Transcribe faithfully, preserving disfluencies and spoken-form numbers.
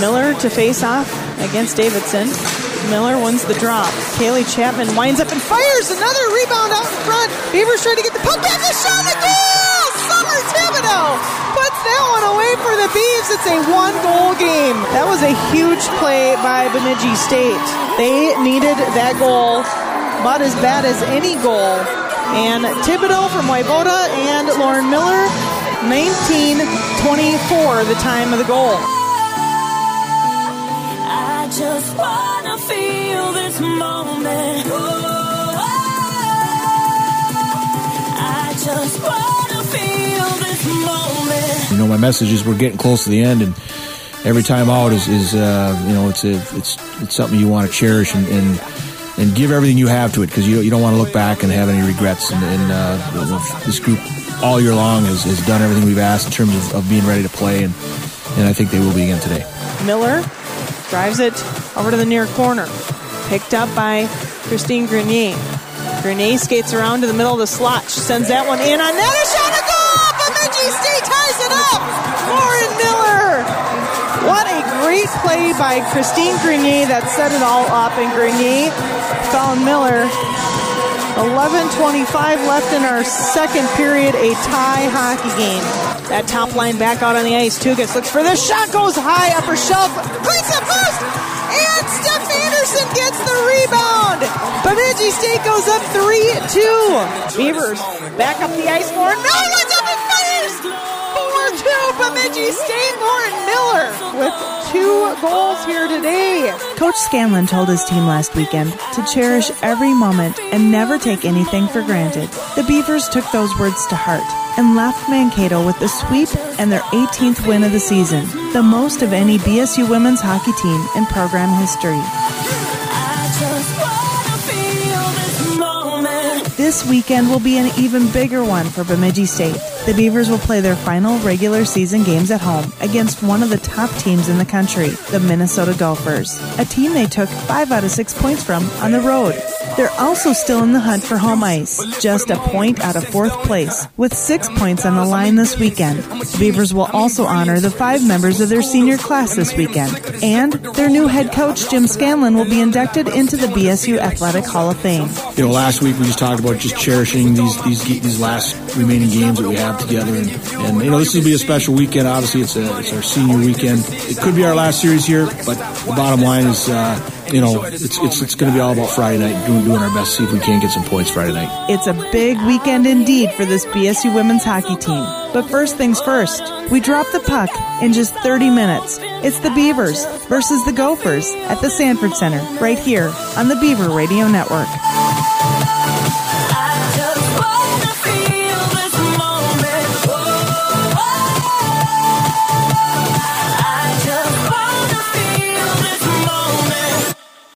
Miller to face off against Davidson. Miller wins the drop. Kaylee Chapman winds up and fires another rebound out in front. Beavers trying to get the puck back. A shot at goal! Summer Thibodeau puts that one away for the Beavs. It's a one-goal game. That was a huge play by Bemidji State. They needed that goal about as bad as any goal. And Thibodeau from Waivoda and Lauren Miller, nineteen twenty-four, the time of the goal. I just wanna feel this moment. Oh, I just wanna feel this moment. You know, my message is we're getting close to the end, and every time out is, is uh, you know, it's a, it's it's something you want to cherish and, and and give everything you have to it, because you you don't want to look back and have any regrets. And, and uh, this group all year long has, has done everything we've asked in terms of, of being ready to play, and and I think they will be again today. Miller drives it over to the near corner. Picked up by Christine Grenier. Grenier skates around to the middle of the slot. She sends that one in on net. A shot, a goal! Bemidji State ties it up! Lauren Miller! What a great play by Christine Grenier that set it all up. And Grenier found Miller. eleven twenty-five left in our second period. A tie hockey game. That top line back out on the ice. Tugas looks for this shot, goes high, upper shelf, cleats the post, and Steph Anderson gets the rebound. Bemidji State goes up three two. Beavers back up the ice more. No, it's up and fires! four two, Bemidji State. Lauren Miller with two goals here today. Coach Scanlon told his team last weekend to cherish every moment and never take anything for granted. The Beavers took those words to heart and left Mankato with the sweep and their eighteenth win of the season, the most of any B S U women's hockey team in program history. I just wanna feel this moment. This weekend will be an even bigger one for Bemidji State. The Beavers will play their final regular season games at home against one of the top teams in the country, the Minnesota Gophers, a team they took five out of six points from on the road. They're also still in the hunt for home ice, just a point out of fourth place, with six points on the line this weekend. The Beavers will also honor the five members of their senior class this weekend, and their new head coach, Jim Scanlon, will be inducted into the B S U Athletic Hall of Fame. You know, last week we just talked about just cherishing these these these last remaining games that we have together, and, and you know, this will be a special weekend. Obviously, it's a it's our senior weekend. It could be our last series here, but the bottom line is, uh, you know, it's it's it's going to be all about Friday night, doing doing our best to see if we can get some points Friday night. It's a big weekend indeed for this B S U women's hockey team. But first things first, we drop the puck in just thirty minutes. It's the Beavers versus the Gophers at the Sanford Center, right here on the Beaver Radio Network.